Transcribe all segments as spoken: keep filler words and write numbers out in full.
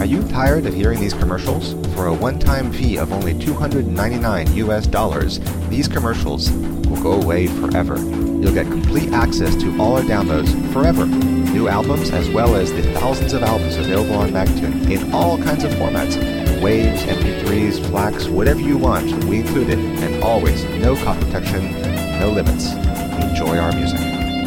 Are you tired of hearing these commercials? For a one-time fee of only two hundred ninety-nine U S dollars, these commercials will go away forever. You'll get complete access to all our downloads forever. New albums as well as the thousands of albums available on Magnatune in all kinds of formats. Waves, M P threes, FLACs, whatever you want, we include it. And always, no copy protection, no limits. Enjoy our music.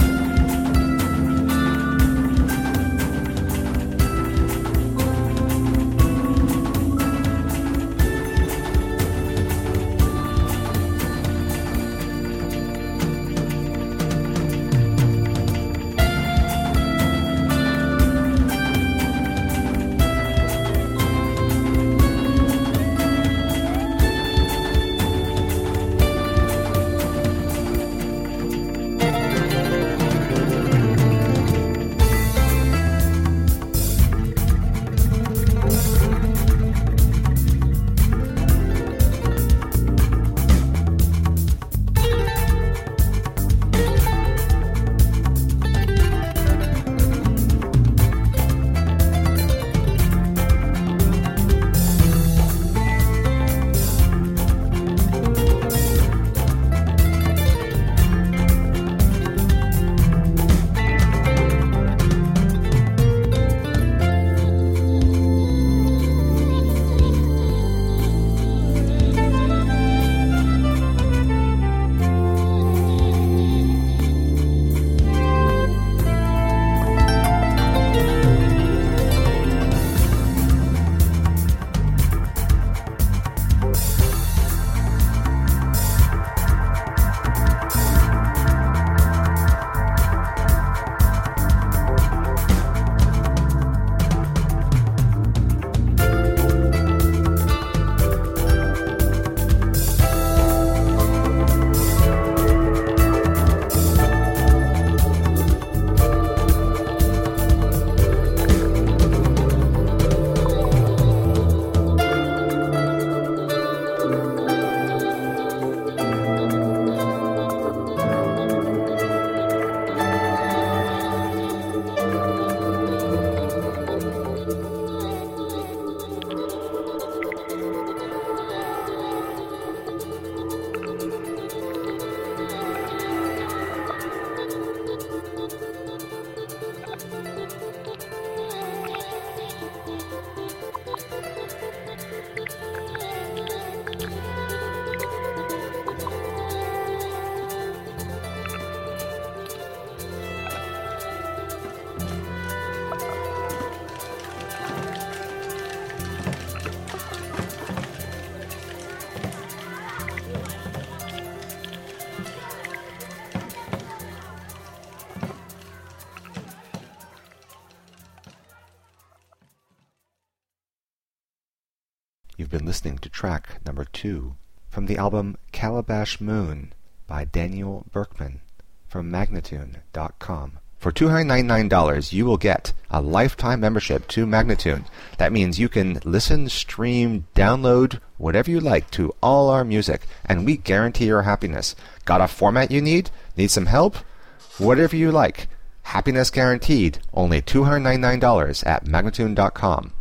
You've been listening to track number two from the album Calabash Moon by Daniel Berkman from Magnatune dot com. For two hundred ninety-nine dollars, you will get a lifetime membership to Magnatune. That means you can listen, stream, download, whatever you like to all our music, and we guarantee your happiness. Got a format you need? Need some help? Whatever you like. Happiness guaranteed. Only two hundred ninety-nine dollars at Magnatune dot com.